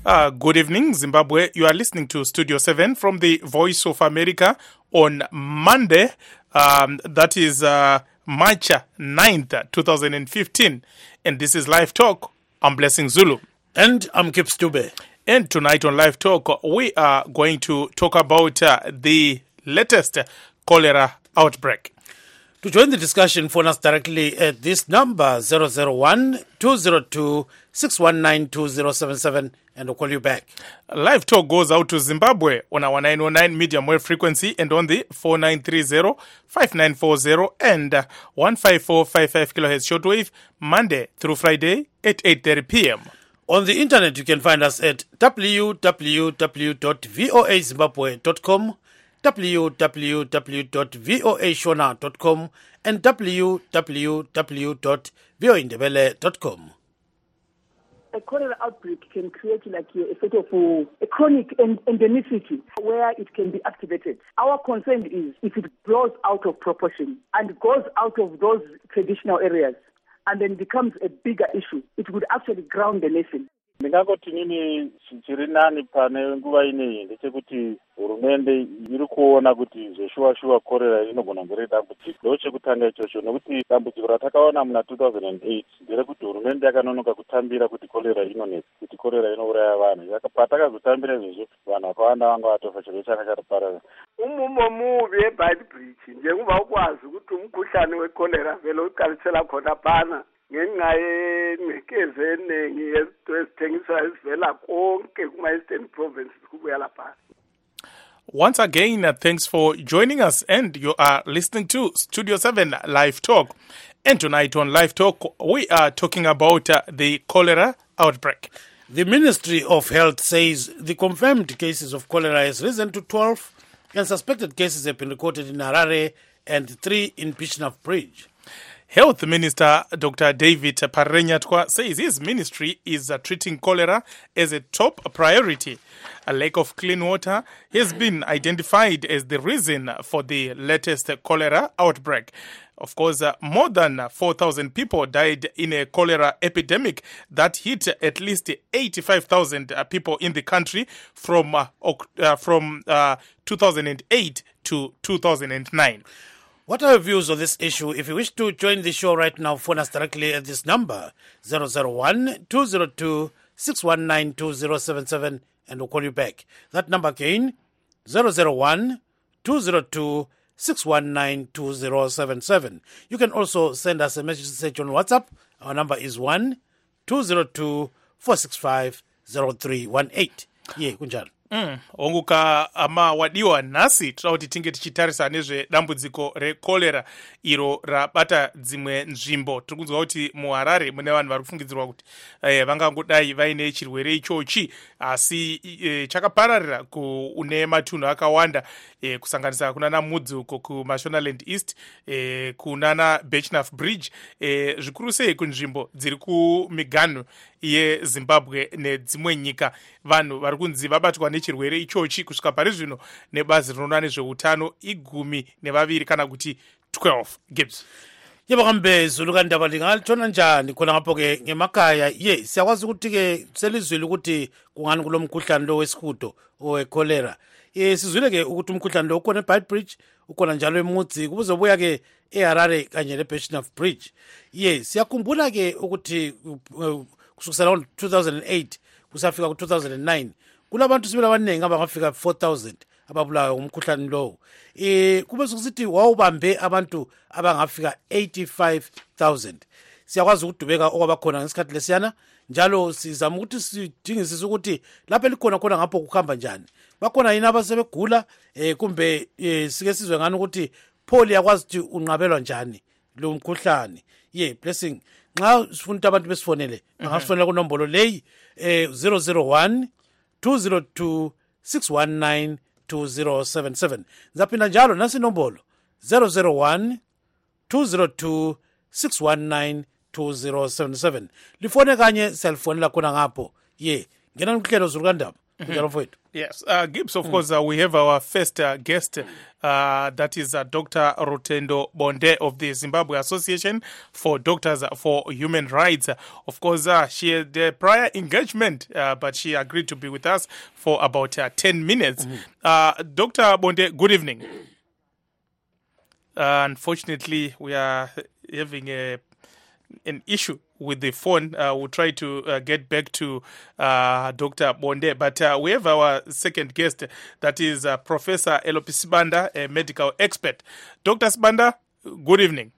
Good evening, Zimbabwe. You are listening to Studio 7 from the Voice of America on Monday. That is March 9th, 2015. And this is Live Talk. I'm Blessing Zulu. And I'm Kip Stube. And tonight on Live Talk, we are going to talk about the latest cholera outbreak. To join the discussion, phone us directly at this number, 001-202-619-2077, and we'll call you back. Live Talk goes out to Zimbabwe on our 909 medium wave frequency and on the 4930-5940 and 15455 kilohertz shortwave, Monday through Friday at 8:30 p.m. On the internet, you can find us at www.voazimbabwe.com, www.voashona.com, and www.voindebele.com. A cholera outbreak can create a sort of a chronic endemicity where it can be activated. Our concern is if it blows out of proportion and goes out of those traditional areas and then becomes a bigger issue, it would actually ground the nation. Ndingangoti nini chiri nani pane nguva ineyi ndechekuti hurumende iri kuona kuti zveshuwa korera inogona kunge dambudziko. Ndochekutanga ichocho nekuti dambudziko ratakaona muna 2008 nderekuti hurumende yakanonoka kutambira kuti korera inonetsa, kuti korera inouraya vanhu. Patakazotambira izvozvo vanhu vakawanda vanga vatofa, chirwere changa chatoparara. Umumo mubi eBhayibhridge njengoba ukwazi ukuthi umkhuhlane wekolera vele uqalisela khona phana ngenxa yengcekeza eningi ezithengiswa ezivela konke kuma-Eastern Provinces kubuya lapha. Once again, thanks for joining us, and you are listening to Studio 7 Live Talk. And tonight on Live Talk, we are talking about the cholera outbreak. The Ministry of Health says the confirmed cases of cholera has risen to 12, and suspected cases have been recorded in Harare and 3 in Bishopsbridge. Health Minister Dr. David Parenyatwa says his ministry is treating cholera as a top priority. A lack of clean water has been identified as the reason for the latest cholera outbreak. Of course, more than 4,000 people died in a cholera epidemic that hit at least 85,000 people in the country from 2008 to 2009. What are your views on this issue? If you wish to join the show right now, phone us directly at this number, 001-202-619-2077, and we'll call you back. That number again, 001-202-619-2077. You can also send us a message on WhatsApp. Our number is 1-202-465-0318. Yeah, kunjalo. Onguka ama wadiwa nasi tauti tinge tichitarisa nezvedambudziko rekolera iro rabata dzimwe nzvimbo. Tirikunzwa kuti muHarare mune vanhu vari kufungidzirwa kuti vangangodai vaine chirwere ichochi, asi chakapararira kune matunhu akawanda, kusanganisa kunana Mudzuko kuMashonaland East, kunana Bishopsbridge, zvikuru sei kunzvimbo dziri kumiganhu yeZimbabwe nedzimwe nyika. Vanhu vari kunzi vabatwa nechirwere ichochi kusvika pari zvino nebazi rinoona nezveutano 12 kana kuti 12. Gibbs. Yebo kambe Zulu kandaba lingatshona njani khona ngapho ke ngemakaya. Siyakwazi ukuthi ke selizwile ukuthi kungani kulomkhuhlane lo wesihudo owecholera. Sizwile ke ukuthi umkhuhlane lo ukhona eBhayibhridge, ukhona njalo eMudzi, kuzobuya ke eHarare kanye leBishopsbridge. Siyakhumbula ke ukuthi kusukela ngo-2008 kusafika ku-2009 kulabantu sibili abaningi abangafika 4,000 ababulawa umkhuhlane lowo. Kube sokusithi wawubambe abantu abangafika 85,000. Siyakwazi ukudubeka okwabakhona ngesikhathi lesiyana, njalo sizama ukuthi sidingisise ukuthi lapho elikhona khona ngapho kuhamba njani. Bakhona yini abasebegula, kumbe sike sizwe ngani ukuthi poli yakwazi ukuthi unqabelwa njani lo mkhuhlane. Blessing, nxa sifuna abantu besifonele bangasifonela kunombolo leyi 001-202-619-2077. Zaphinda njalo nasi inombolo 001-202-619-2077. Lifone kanye selifonela khona ngapho. Ngena kuhlelo Zulu kandaba Yes, Gibbs, of course, we have our first guest, that is Dr. Rutendo Bonde of the Zimbabwe Association for Doctors for Human Rights. Of course, she had a prior engagement, but she agreed to be with us for about 10 minutes. Dr. Bonde, good evening. Unfortunately, we are having an issue with the phone. We'll try to get back to Dr. Bonde, but we have our second guest, that is Professor Elopi Sibanda, a medical expert. Dr. Sibanda, good evening.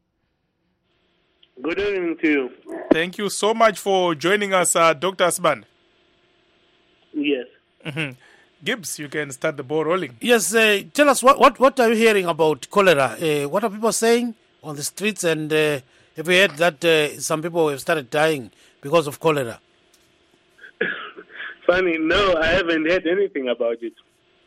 Good evening to you. Thank you so much for joining us, Dr. Sibanda. Yes. Gibbs, you can start the ball rolling. Yes, tell us what are you hearing about cholera? What are people saying on the streets, and have you heard that some people have started dying because of cholera? Funny, no, I haven't heard anything about it.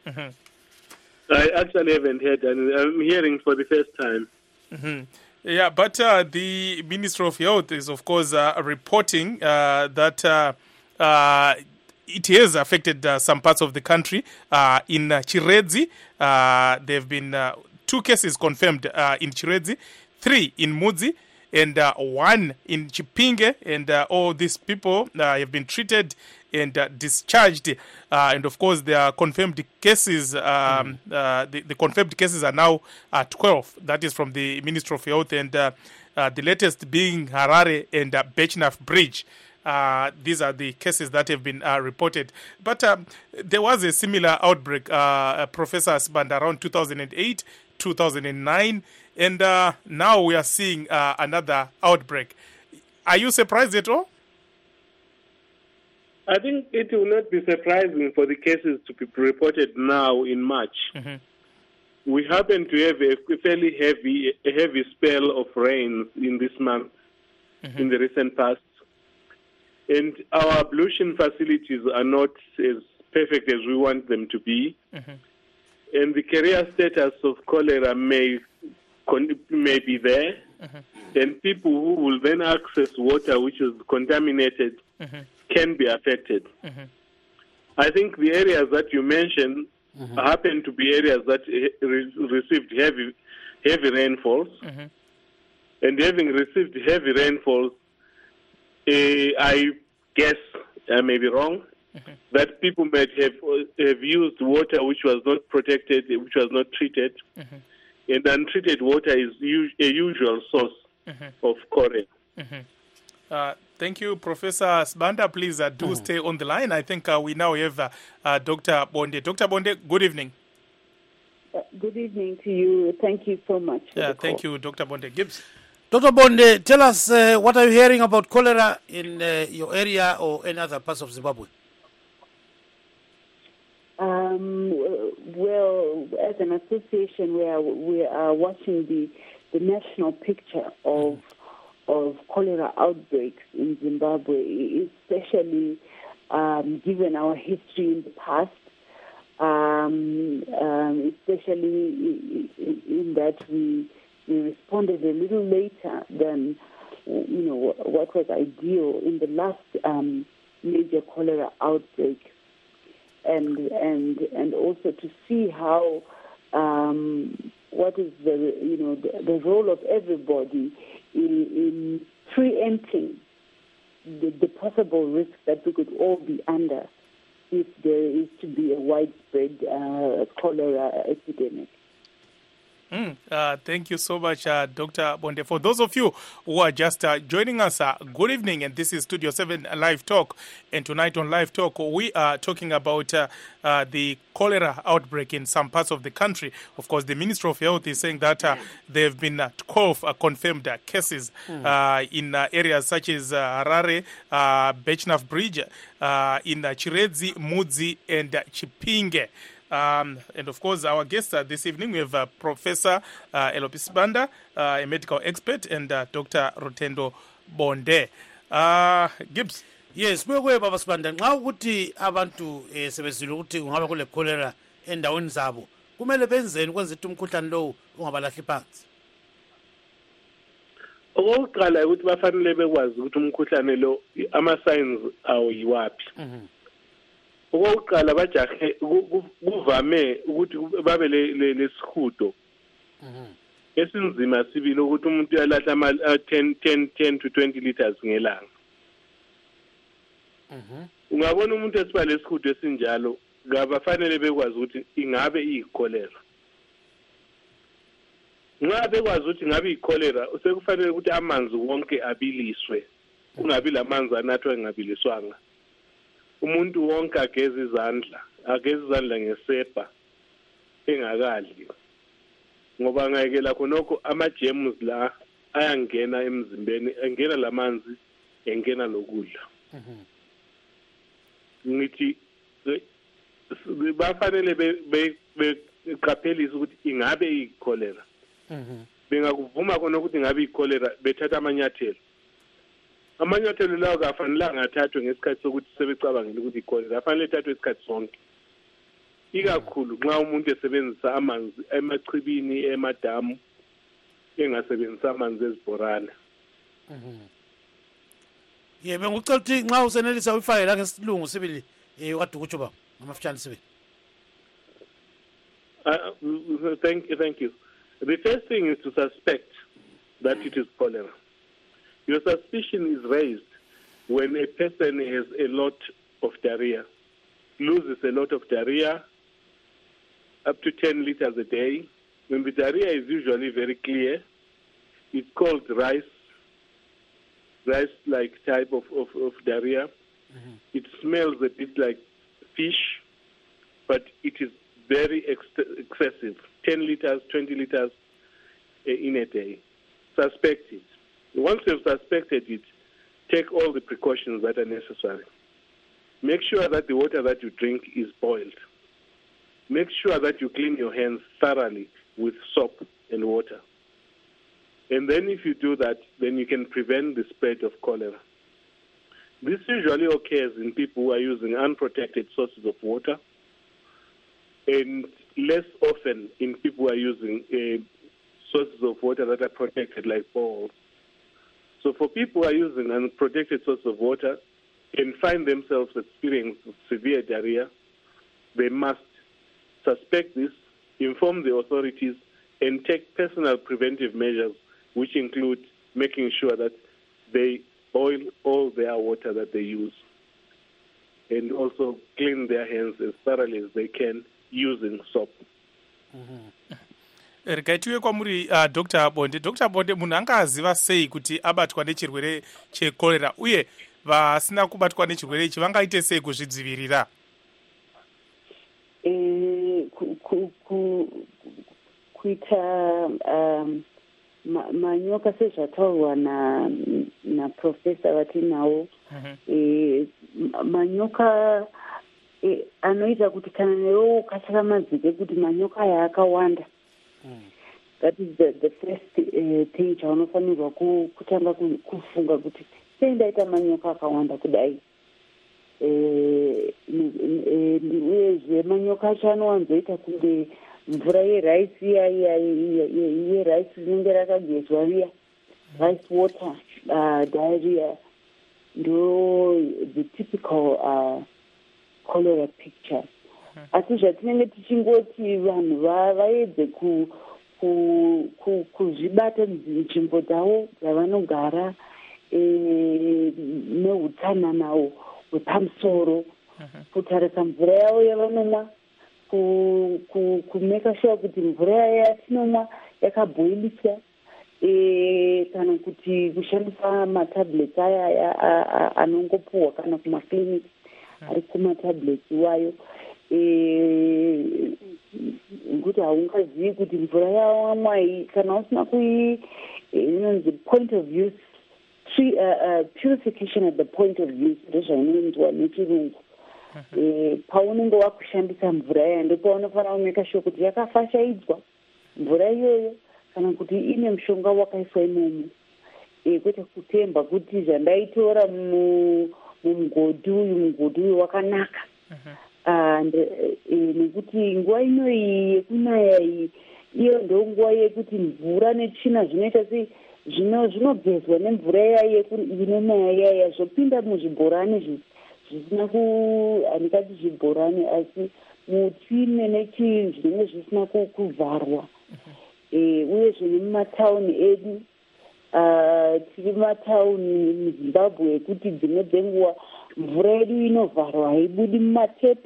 I actually haven't heard, and I'm hearing for the first time. Yeah, but the Ministry of Health is, of course, reporting that it has affected some parts of the country. In Chiredzi, there have been 2 cases confirmed in Chiredzi, 3 in Mudzi, and 1 in Chipinge, and all these people have been treated and discharged. And of course, there are confirmed cases. The confirmed cases are now 12. That is from the Ministry of Health, and the latest being Harare and Bechnaf Bridge. These are the cases that have been reported. But there was a similar outbreak, Professor Sibanda, around 2008, 2009, and now we are seeing another outbreak. Are you surprised at all? I think it will not be surprising for the cases to be reported now in March. We happen to have a fairly heavy spell of rain in this month, in the recent past. And our ablution facilities are not as perfect as we want them to be. And the carrier status of cholera may be there. And people who will then access water which is contaminated can be affected. I think the areas that you mentioned happen to be areas that received heavy rainfalls. And having received heavy rainfalls, I guess, I may be wrong, that people might have used water which was not protected, which was not treated, and untreated water is a usual source of cholera. Thank you, Professor Sibanda. Please do stay on the line. I think we now have Dr. Bonde. Dr. Bonde, good evening. Good evening to you. Thank you so much. Thank you, Dr. Bonde. Gibbs. Dr. Bonde, tell us what are you hearing about cholera in your area or any other parts of Zimbabwe? Well, as an association, we are watching the national picture of cholera outbreaks in Zimbabwe, especially given our history in the past, especially in that we responded a little later than what was ideal in the last major cholera outbreak, and also to see how what is the role of everybody in preempting the possible risk that we could all be under if there is to be a widespread cholera epidemic. Thank you so much, Dr. Bonde. For those of you who are just joining us, good evening, and this is Studio 7 Live Talk. And tonight on Live Talk, we are talking about the cholera outbreak in some parts of the country. Of course, the Ministry of Health is saying that there have been 12 confirmed cases in areas such as Harare, Bechnaf Bridge, in Chiredzi, Mudzi, and Chipinge. And of course, our guests this evening, we have Professor Elopi Sibanda, a medical expert, and Dr. Rutendo Bonde. Gibbs. Yes, wewe baba Sibanda, nxa ukuthi abantu sebezile ukuthi kungaba kule cholera endaweni zabo, kumele benzeni ukwenza ukuthi umkhuhlane lo ungabalahli phansi? Okokuqala ukuthi bafanele bekwazi ukuthi umkhuhlane lo ama-signs awo yiwaphi. okokuqala bajahe kuvame ukuthi babe lesihudo esinzima sibili ukuthi umuntu uyalahla 10 to 20 liters ngelanga. Ungabona umuntu esiba lesihudo esinjalo ngabafanele bekwazi ukuthi ingabe iyikholera. Nxa bekwazi ukuthi ngabe iyikholera sekufanele ukuthi amanzi wonke abiliswe, kungabi lamanzi anathwa engabiliswanga. Umuntu wonke ageze izandla ngesepa engakadli, ngoba ngayekela khonokho ama-germs la ayangena emzimbeni, engena lamanzi, engena lokudla. Ngithi bafanele beqaphelise ukuthi ingabe iyikholera. Bengakuvuma khona ukuthi ingabe iyikholera, bethatha amanyathelo. Amanyathelo lawo kafanelanga athathwe ngesikhathi sokuthi sebecabangela ukuthi ikholera, afanele athathwe isikhathi sonke. Ikakhulu nxa umuntu esebenzisa amanzi emachibini, emadamu, engasebenzisa amanzi ezibhorana. Yebo, ngicela ukuthi nxa usenelisa uyifake la ngesilungu sibili kade ukutsho ba ngamafutshane sibili. Thank you. The first thing is to suspect that it is cholera. Your suspicion is raised when a person has a lot of diarrhea, loses a lot of diarrhea, up to 10 liters a day. When the diarrhea is usually very clear, it's called rice-like type of diarrhea. It smells a bit like fish, but it is very excessive, 10 liters, 20 liters in a day. Suspect it. Once you've suspected it, take all the precautions that are necessary. Make sure that the water that you drink is boiled. Make sure that you clean your hands thoroughly with soap and water. And then if you do that, then you can prevent the spread of cholera. This usually occurs in people who are using unprotected sources of water, and less often in people who are using sources of water that are protected, like boreholes. So for people who are using unprotected sources of water and find themselves experiencing severe diarrhea, they must suspect this, inform the authorities, and take personal preventive measures, which include making sure that they boil all their water that they use, and also clean their hands as thoroughly as they can using soap. Rikaitiwe kwamuri Dr. Bonde. Dr. Bonde, munhu angaziva sei kuti abatwa nechirwere chekorera, uye vasina kubatwa nechirwere ichi vangaite sei kuzvidzivirira? Kuita manyoka sezvataurwa naprofesa vatinawo, manyoka anoita kuti kana newe ukachaka madzike kuti manyoka aya akawanda. That is the first thing chaunofanirwa kutanga kufunga kuti sei ndaita manyoka akawanda kudai. Uyezve manyoka acho anowanzoita kunge mvura yeraisi yeraisi rinenge rakagezwa riya, rice water diarrhea, ndo the typical cholera picture. Asi zvatinenge tichingoti vanhu vaedze kuzvibata nzvimbo dzavo dzavanogara neutsananawo hwepamusoro, kutarisa mvura yavo yavanomwa, kumeka sure kuti mvura yatinomwa yakabhoiliswa, kana kuti kushandisa matablets aya anongopuhwa kana kumakliniki ari kumatablets iwayo, kuti haungazivi kuti mvura yawamwa kana usina inonzi point of use, purification at the point of use, ndozvainoitwa nechirungu. Paunenge wakushandisa mvura yaya ndopaunofanira kumeka sure kuti yakafashaidzwa mvura iyoyo, kana kuti ine mushonga wakaiswa imomo, kwete kutemba kuti zvandaitora mumugodhi uyu wakanaka. Nekuti nguva inoyi yekunaya iyi iyo ndo nguva yekuti mvura netsvina zvinoita zvinogezwa nemvura iya inonaya yaya zvopinda muzvibhorani zvisina handikati zvibhorani asi mutsime nechinhu zvinenge zvisina kuvharwa uyezve nemumatauni edu tiri matauni muzimbabwe ekuti dzimwe dzenguva mvura yedu inovharwa haibudi mumatepi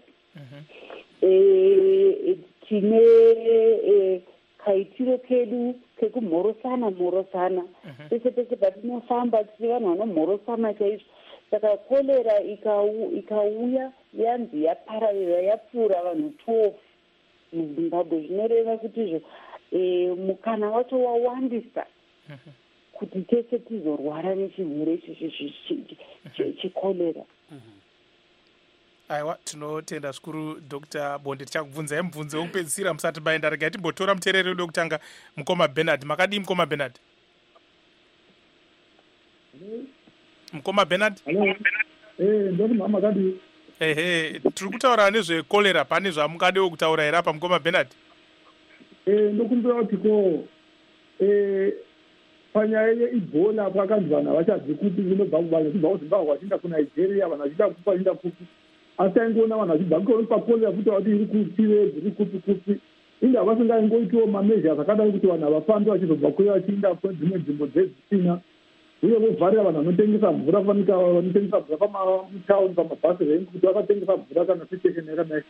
tine kaitiro kedu kekumhorosana pese pese patinofamba tiri vanhu vanomhorosana chaizvo saka korera ikauya yanzi yapararira yapfuura vanhu 12 muzimbabwe zvinoreva kutizvo mukana wacho wawandisa kuti tese tizorwara nechirwere chekorera. Aiwa, tinotenda zvikuru Dr. Bonde. Tichakubvunzai mubvunzo wekupedzisira musati maenda. Regai timbotora muteereri wedu wekutanga, Mukoma Bernard. Makadii Mukoma Bernard? Mukoma Bernard? Ndoti mama kadi. Tiri kutaura nezvekorera. Pane zvamungadewo kutaura here apa Mukoma Bernard? Ndokumbira kuti ko panyaya yeibhola pakanzi vanhu havachadzi kuti vinobva kuzimbabwe vachienda kunigeria, vanhu vachiita kupi vachienda kupi, asi aingoona vanhu vachibva pakorera futi kuti iri kutirezi iri kupi kupi, inde havasingaingoitiwo mamezha zvakadai kuti vanhu havafambi vachizobva kuya vachienda dzimwe nzvimbo dzezvisina, uye vovharira vanhu vanotengesa mvura vanotengesa mvura pamutauni pamabhasi rengi kuti vakatengesa mvura kana situation yakadai.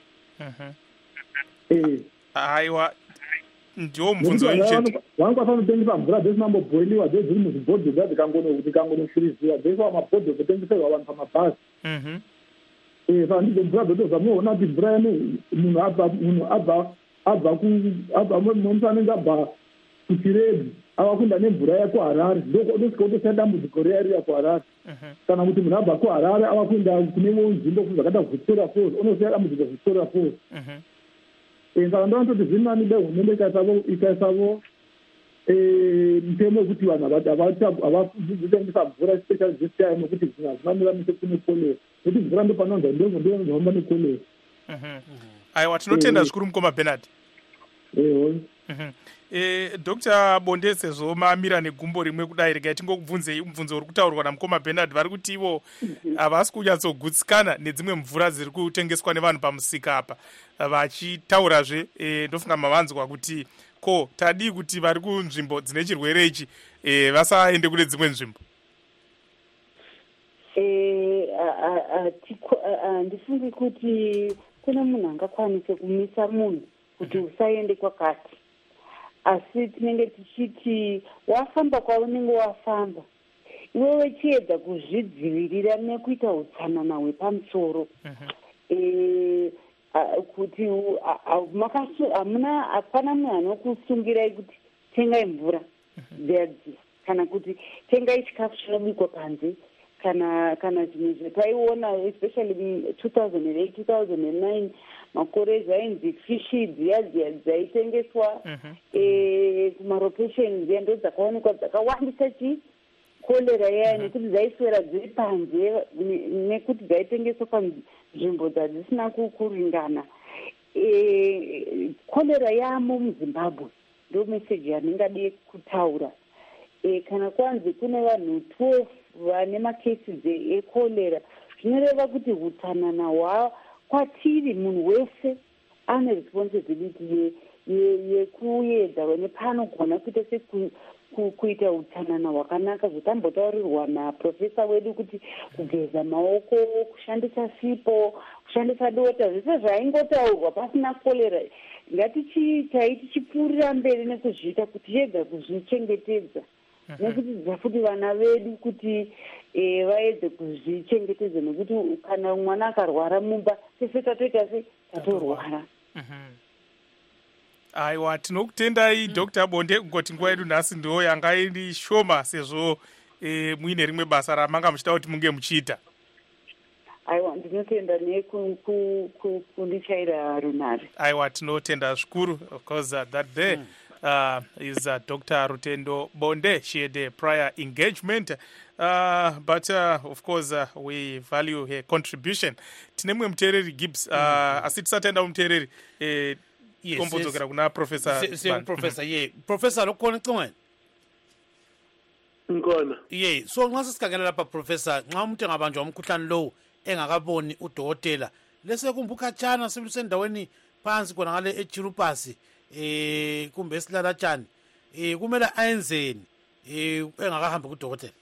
Aiwa, ndiwo mubvunzo wenyu. Vanga vanotengesa mvura dzesinambobhoiliwa dziri muzvibhodho dzikangonofirizira dzeiswa mabhodho kutengeserwa vanhu pamabhazi. Saka ndidzo mvura dzotoza munoona kuti mvura yenu munhu abva musi anenge abva kuchiredi avakunda nemvura yakuharare ndosvika kutosaya dambudziko riya riya kuharare, kana kuti munhu abva kuharare avakuenda kunewo nzvimbo zvakaita Victoria Falls unosaya dambudziko Victoria Falls. Saka ndinototi zvinani dai hurumende ikaisavo mutemo wekuti vanhu havazitengesa mvura especially this time nokuti zvinhu hazvinamiramise kune korera, nokuti mvura ndopanonza ndozohamba nekorera. Aiwa, tinotenda zvikuru Mukoma Bernard. Dr. Bonde, sezvo mamira negumbo rimwe kudai, regai tingokubvunzei mubvunzo uri kutaurwa naMukoma Bernard. Vari kuti ivo havasi kunyatsogutsikana nedzimwe mvura dziri kutengeswa nevanhu pamusika apa, vachitaurazve ndofunga mavanzwa kuti ko tadii kuti vari kunzvimbo dzine chirwere ichi vasaende kune dzimwe nzvimbo. Ndifungi kuti kune munhu angakwanise kumisa munhu kuti usaende kwakati, asi tinenge tichiti wafamba kwaunenge wafamba iwewe chiedza kuzvidzivirira nekuita utsanana hwepamusoro, kuti hapana munhu anokusungirai kuti tengai mvura kana kuti tengai chikafu chinobikwa panze kana zvimwe zvataiona especially 2008 2009 makore zvainzi fishi dziya dzaitengeswa kumaropesheni dziya ndo dzakaonekwa dzakawandisa korera yaya nekuti dzaiswera dziri panze nekuti dzaitengeswa panzvimbo dzadzisina kuringana. Korera yamo muzimbabwe ndo meseji yaningade kutaura. Kana kwanzi kune vanhu 12 vane macases ekorera, zvinoreva kuti utsanana kwatiri munhu wese ane responsibility yekuedza nepaanogona kuita kuita utsanana hwakanaka. Zvotambotaurirwa naprofesa wedu kuti kugeza maoko, kushandisa sipo, kushandisa dota, zvese zvaingotaurwa pasina korera. Ngatichitai tichipfuurira mberi nekuzviita kuti yega kuzvichengetedza nekudzidzisa futi vana vedu kuti vaedze kuzvichengetedza, nekuti kana mwana akarwara mumba sese tatoita se tatorwara. Aiwa, tinokutendai Dr. Bonde, kungoti nguva yedu nhasi ndiyo yanga iri shoma sezvo muine rimwe basa ramanga muchida kuti munge muchiita. Aiwa, ndinotenda nekundichaira runare. Aiwa, tinotenda zvikuru. Of course, that there is Dr. Rutendo Bonde. She had a prior engagement, but of course we value her contribution. Tinemwe muteereri Gibbs, asi tisatenda muteereri kombodzokera kuna Professor Professor lokona congwe ngona so nxa sisikhangelela lapha Professor, nxa umuntu engabanjwa umkhuhlane lowu engakaboni udokotela lesekumbe ukhatshana selusendaweni phansi khona ngale echirupasi kumbe esilalatshani kumele ayenzeni engakahambi kudokotela?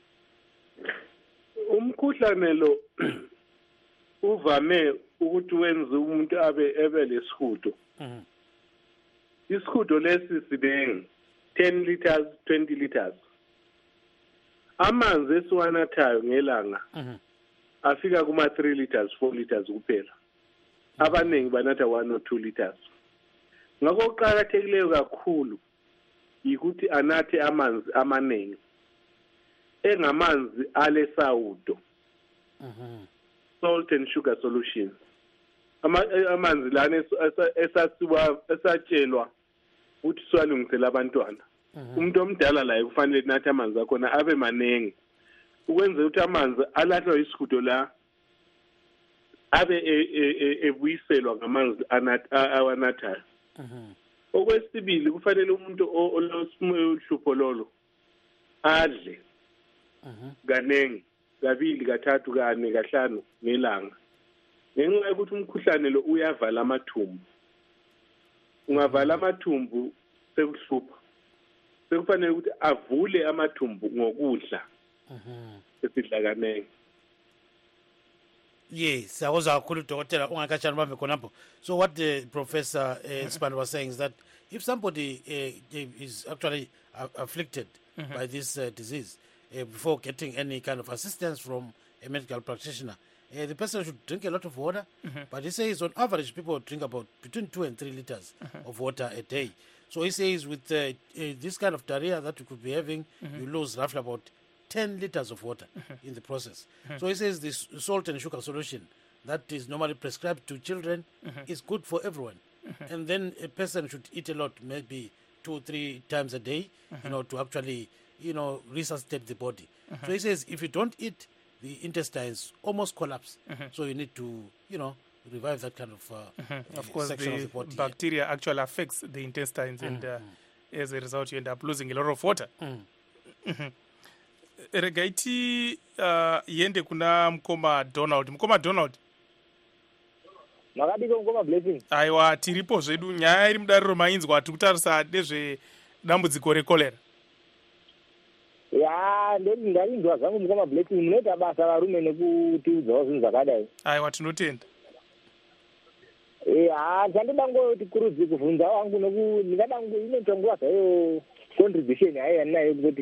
Umkhuhlane lo uvame ukuthi wenze umuntu ebe lesihudo. Isihudo lesi sibengi 10 liters 20 liters. Amanzi esiwanathayo ngelanga afika kuma 3 liters 4 liters kuphela. Abaningi banatha 1 or 2 liters. Ngakho kuqakathekileyo kakhulu ukuthi anathe amanzi amaningi engamanzi alesawudo. Salt and sugar solution. Amanzi lana esatshelwa ukuthi siwalungisela abantwana. Umuntu omdala laye kufanele nathe amanzi akhona abe maningi ukwenza ukuthi amanzi alahlwa isihudo la abe ebuyiselwa ngamanzi awanathayo. Okwesibili kufanele umuntu olosihlupho lolo adle kanengi kabili kathathu kane kahlanu ngelanga. Ngenxa yokuthi umkhuhlane lo uyavala amathumbu. Ungavala amathumbu sekuhlupha. Sekufanele ukuthi avule amathumbu ngokudla. Esidla kanengi. Yes, siyakuzwa kakhulu dokotela ungakhatshana bambe khonapho. So what the Professor Sibanda was saying is that if somebody is actually afflicted by this disease, before getting any kind of assistance from a medical practitioner, the person should drink a lot of water. But he says on average people drink about between 2 and 3 liters of water a day. So he says with this kind of diarrhea that you could be having, you lose roughly about 10 liters of water in the process. So he says this salt and sugar solution that is normally prescribed to children is good for everyone. And then a person should eat a lot, maybe 2 or 3 times a day, to actually, resuscitate the body. So he says if you don't eat, the intestines almost collapse. So you need to, revive that kind of course, section the of the body. Bacteria actually affects the intestines, and as a result, you end up losing a lot of water. Regaiti yende kuna mkoma Donald. Mkoma Donald. Makadiko mkoma Blessing. Aiwa, tiripo zvedu nyaya iri mudariro mainzwa tikutarisa nezve dambudziko rekolera. Ya, ndarinzwa zvangu mukoma Blessing, munoita basa varume nekutiudzawo zvinhu zvakadai. Aiwa, tinotenda. Chandida ngoti kurudzi kuvhunza wangu ndingada inoita nguva zvayo contribution hayo yandinayo kuti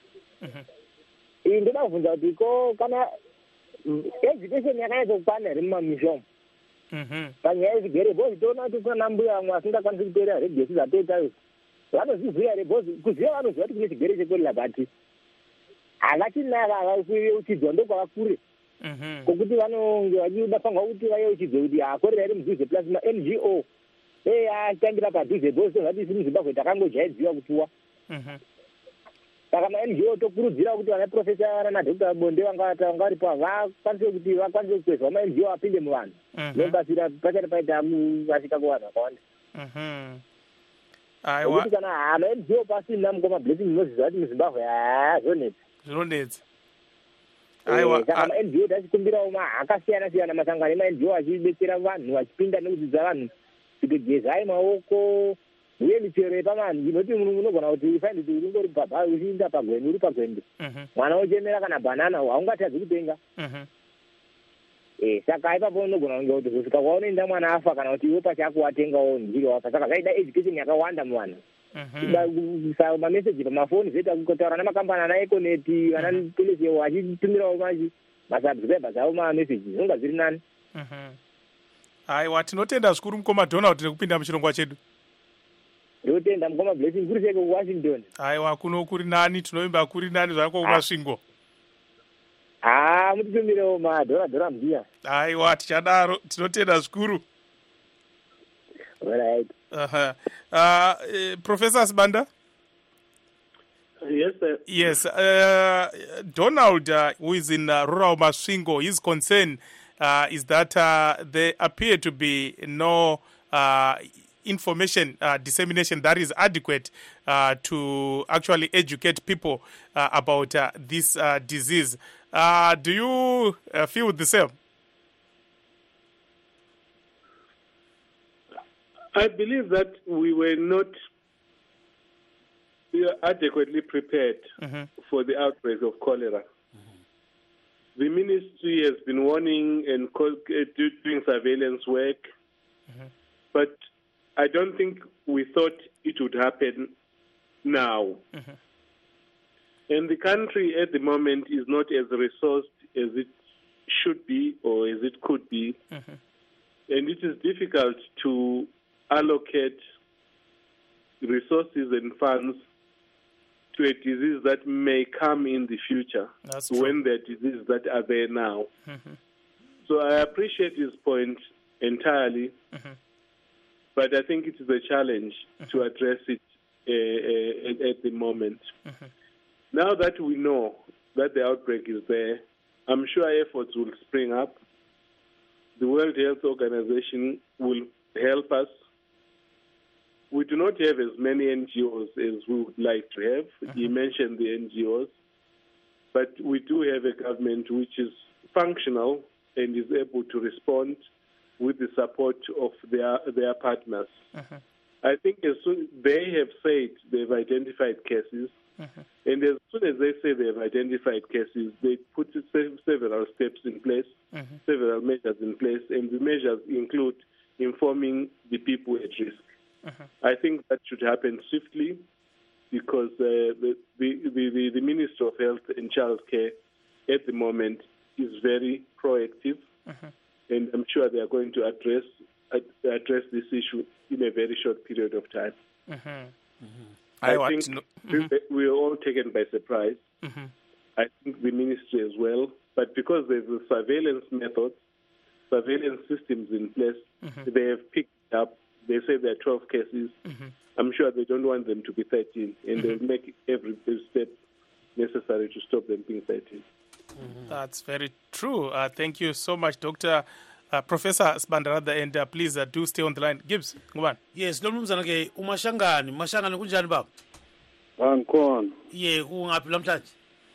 ndoda kuvhunza kuti ko kana education yakanyatsa kukwana here mumamisha umu panyaya yezvigere bhozi toona kuti kuna mbuya vamwe vasingakwanisi kuteera regesi dzatoita izvo vanozviziva here bhozi kuziva vanoziva kuti kune chigere chekorera bati havachinaka uchidzwa ndokwavakure kokuti vanonge vachida pangwa kuti vayeuchidzwe kuti korera iri mudhuze plus ma-NGO achitangira padhuze bhozi tozvati isi muzimbabwe takangojaidziwa kutuwa saka ma-NGO tokurudzira kuti vana profesa nanadhokta bonde vanga varipo vakwanise kuti vakwanise kukwezva ma-NGO apinde muvanhu nobasira pachati paita vasvika kuvanhu vakawanda kuti kana ma-NGO pasina mukoma Blessing munoziva kuti muzimbabwe zvinonetsa. Saka ma-NGO tachikumbirawo akasiyana-siyana masangano ema-NGO achidetsera vanhu vachipinda nekudzidza vanhu kuti gezai maoko uye michero yepavanhu inoti munhu unogona kuti faindi kuti uri pabhayi uchiinda pagwende uri pagwende mwana wochemera kana bhanana haungatadzi kutenga. Saka ipapo unogona kunge kuti kusvika kwaunoenda mwana afa kana kuti iwe pachako watengawo njiri wafa. Saka zvaida education yakawanda muvanhu. Kuisa mameseji pamafoni zvoita kutaura namakambani ana ekoneti vana telesewo achitumirawo masubscribers avo mameseji zvinonga zviri nani. Aiwa, tinotenda zvikuru mukoma Donald nekupinda muchirongwa chedu. Ndotenda mukoma Blessing kuri seko kuWashington. Aiwa, kuno kuri nani, tinoimba kuri nani zvako kumasvingo. Mutitumirewo madhora mbiya. Aiwa, tichadaro, tinotenda zvikuru. Alright. Professor Sibanda? Yes, sir. Yes. Donald, who is in rural Masvingo, his concern is that there appear to be no information dissemination that is adequate to actually educate people about this disease. Do you feel the same? I believe that we were not adequately prepared for the outbreak of cholera. The ministry has been warning and doing surveillance work, but I don't think we thought it would happen now. And the country at the moment is not as resourced as it should be or as it could be. And it is difficult to allocate resources and funds to a disease that may come in the future when there are diseases that are there now. So I appreciate his point entirely, but I think it is a challenge to address it at the moment. Now that we know that the outbreak is there, I'm sure efforts will spring up. The World Health Organization will help us. We do not have as many NGOs as we would like to have. You mentioned the NGOs, but we do have a government which is functional and is able to respond with the support of their partners. I think as soon they have said they've identified cases, and as soon as they say they've identified cases, they put several steps in place, several measures in place, and the measures include informing the people at risk. I think that should happen swiftly because the Ministry of Health and Child Care at the moment is very proactive, and I'm sure they are going to address this issue in a very short period of time. I think we are all taken by surprise. I think the ministry as well, but because there's a surveillance methods, surveillance systems in place, they have picked up. They say there are 12 cases. I'm sure they don't want them to be 13, and they'll make every step necessary to stop them being 13. That's very true. Thank you so much, Dr. Professor Sbandaradha, and please do stay on the line. Gibbs, go on. Yes, lo mnumzana ke umashangani kunjani baba? Angikhona. Ye, ungaphi namhlanje?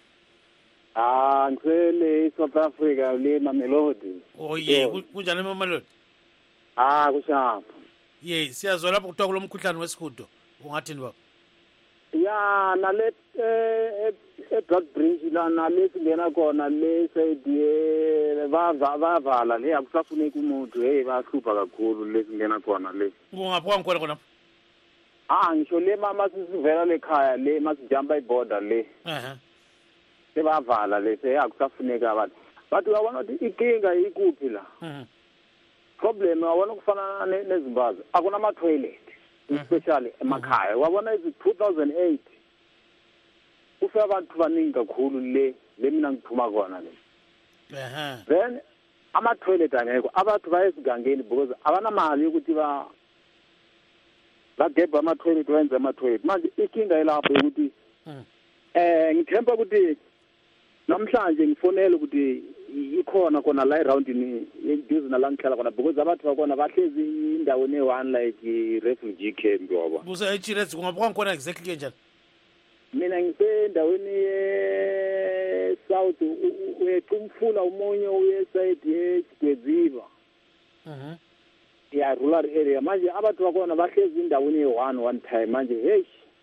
Ngicele South Africa le Mamelodi. Oh ye, kunjani eMamelodi? Kushapha. Ye, siyazwa lapho kuthiwa kulo mkhuhlane wesihudo. Ungathini baba? Ya, nale Blood Bridge lana lesingena khona le side bavala le akusafuneki umuntu bahlupha kakhulu lesingena khona le. Kungaphi kwangikhona khona? Ngisho le mama sisivela lekhaya le masijamba iborder le. Sebavala le akusafuneka abantu. But uyabona ukuthi inkinga ikuphi la? Problem wabona kufana neZimbabwe akunama toilet especially emakhaya. Wabona iz 2008 kufe abantu baningi kakhulu le mina ngiphuma khona le. Then ama toilet angekho abantu bayesigangeni because abanamali ukuthi bagebha ama toilet wenze ama toilet. Manje inkinga ilapho ukuthi ngithemba ukuthi namhlanje ngifonela ukuthi ikhona khona la around ni eduze nala ngihlala khona because abantu bakona bahlezi indaweni e1 like refugee camp yoba. Kuze echirezi kungaphi khona exactly njani? Mina ngisendaweni south uyecumfula umonye uye side yeGweziba. Ya rural area manje abantu bakona bahlezi indaweni e1 one time manje hey.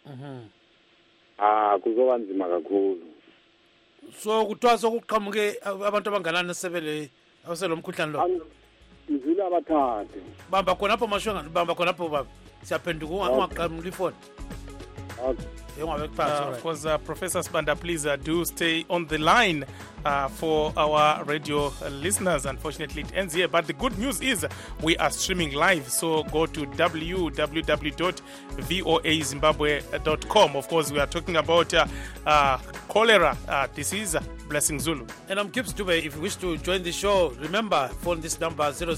Kuzoba nzima kakhulu. So kuthiwa sokuqhamuke abantu abanganani esebele awuselo mkhuhlane lo? Ngizile abathathu. Bamba khonapho mashonga bamba khonapho baba. Siyaphenduka ungaqhamuli ifoni. Of course, Professor Sibanda, please do stay on the line for our radio listeners. Unfortunately, it ends here. But the good news is we are streaming live. So go to www.voazimbabwe.com. Of course, we are talking about cholera disease. Blessing Zulu. And I'm Gibbs Dube. If you wish to join the show, remember, phone this number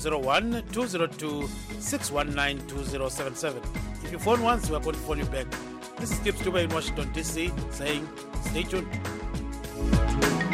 001-202-619-2077. If you phone once, we are going to phone you back. This is Gibbs Dube in Washington, D.C. saying stay tuned.